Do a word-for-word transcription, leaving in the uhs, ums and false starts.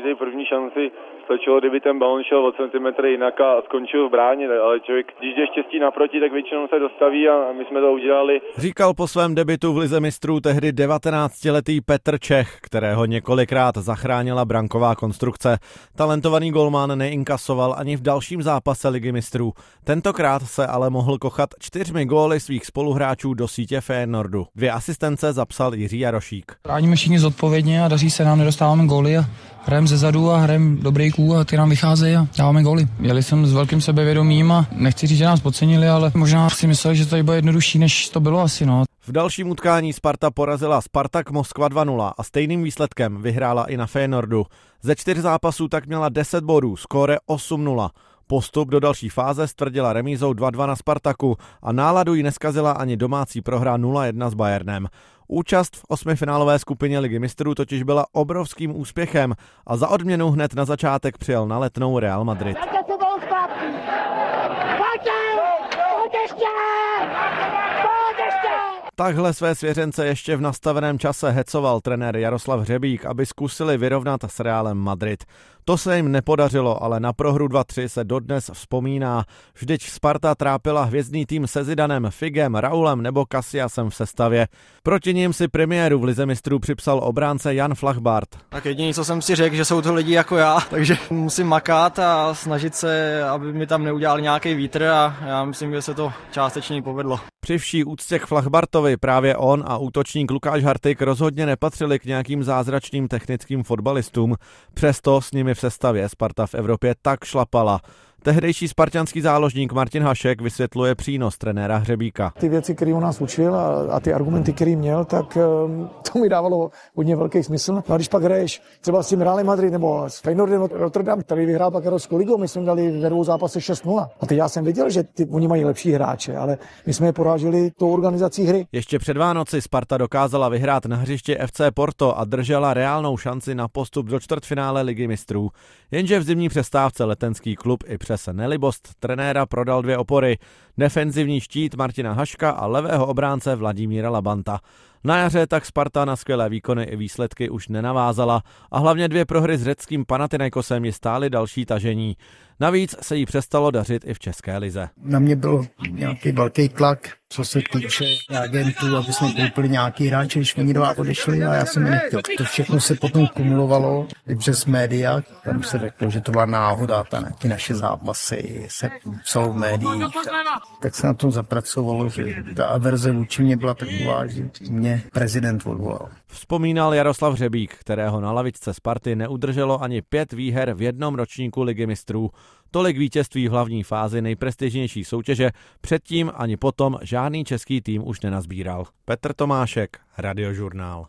Při první šanci stačilo, kdyby ten balon šel o centimetr jinak a skončil v bráně, ale člověk, když jde štěstí naproti, tak většinou se dostaví a my jsme to udělali. Říkal po svém debutu v lize mistrů tehdy devatenáctiletý Petr Čech, kterého několikrát zachránila branková konstrukce. Talentovaný golman neinkasoval ani v dalším zápase ligy mistrů. Tentokrát se ale mohl kochat čtyřmi góly svých spoluhráčů do sítě Feyenoordu. Dvě asistence zapsal Jiří Jarošík. Bráníme všichni zodpovědně a daří se nám, nedostáváme góly a hrajeme ze zadu a hrajeme do breaků a ty nám vycházejí a dáváme góly. Jeli jsem s velkým sebevědomím a nechci říct, že nás podcenili, ale možná si mysleli, že to bude jednodušší, než to bylo asi. No. V dalším utkání Sparta porazila Spartak Moskva dva nula a stejným výsledkem vyhrála i na Feyenoordu. Ze čtyř zápasů tak měla deset bodů, skóre osm nula. Postup do další fáze stvrdila remízou dva dva na Spartaku a náladu jí neskazila ani domácí prohra nula jedna s Bayernem. Účast v osmifinálové skupině ligy mistrů totiž byla obrovským úspěchem a za odměnu hned na začátek přijel na Letnou Real Madrid. Takhle své svěřence ještě v nastaveném čase hecoval trenér Jaroslav Hřebík, aby zkusili vyrovnat s Realem Madrid. To se jim nepodařilo, ale na prohru dva tři se dodnes vzpomíná. Vždyť Sparta trápila hvězdný tým se Zidanem, Figem, Raulem nebo Casillasem v sestavě. Proti nim si premiéru v lize mistrů připsal obránce Jan Flachbart. Tak jediné, co jsem si řekl, že jsou to lidi jako já, takže musím makat a snažit se, aby mi tam neudělali nějaký vítr a já myslím, že se to částečně povedlo. Při vší úctě k Flachbartovi právě on a útočník Lukáš Hartig rozhodně nepatřili k nějakým zázračným technickým fotbalistům. Přesto s nimi v sestavě Sparta v Evropě tak šlapala. Tehdejší spartanský záložník Martin Hašek vysvětluje přínos trenéra Hřebíka. Ty věci, které on nás učil a, a ty argumenty, které měl, tak um, to mi dávalo hodně velký smysl. No a když pak hraješ třeba s tím Realem Madrid nebo s Feyenoordem Rotterdam, který vyhrál pak Evropskou ligu, my jsme dali ve dvou zápase šest nula. A teď já jsem věděl, že ty, oni mají lepší hráče, ale my jsme je poráželi tou organizací hry. Ještě před Vánoci Sparta dokázala vyhrát na hřišti F C Porto a držela reálnou šanci na postup do čtvrtfinále ligy mistrů. Jenže v zimní přestávce letenský klub i přes nelibost trenéra prodal dvě opory, defenzivní štít Martina Haška a levého obránce Vladimíra Labanta. Na jaře tak Sparta na skvělé výkony i výsledky už nenavázala a hlavně dvě prohry s řeckým Panathinaikosem ji stály další tažení. Navíc se jí přestalo dařit i v české lize. Na mě byl nějaký velký tlak, co se týče agentů, aby jsme koupili nějaký hráče, když oni dva odešli a já jsem nechtěl. To všechno se potom kumulovalo i přes média, tam se řeklo, že to byla náhoda, ta, ty naše zápasy se psalo v médiích. Tak se na tom zapracovalo, že ta averze vůči mě byla taková, že mě prezident odvolal. Vzpomínal Jaroslav Hřebík, kterého na lavičce Sparty neudrželo ani pět výher v jednom ročníku ligy mistrů. Tolik vítězství v hlavní fázi nejprestižnější soutěže předtím ani potom žádný český tým už nenazbíral. Petr Tomášek, Radiožurnál.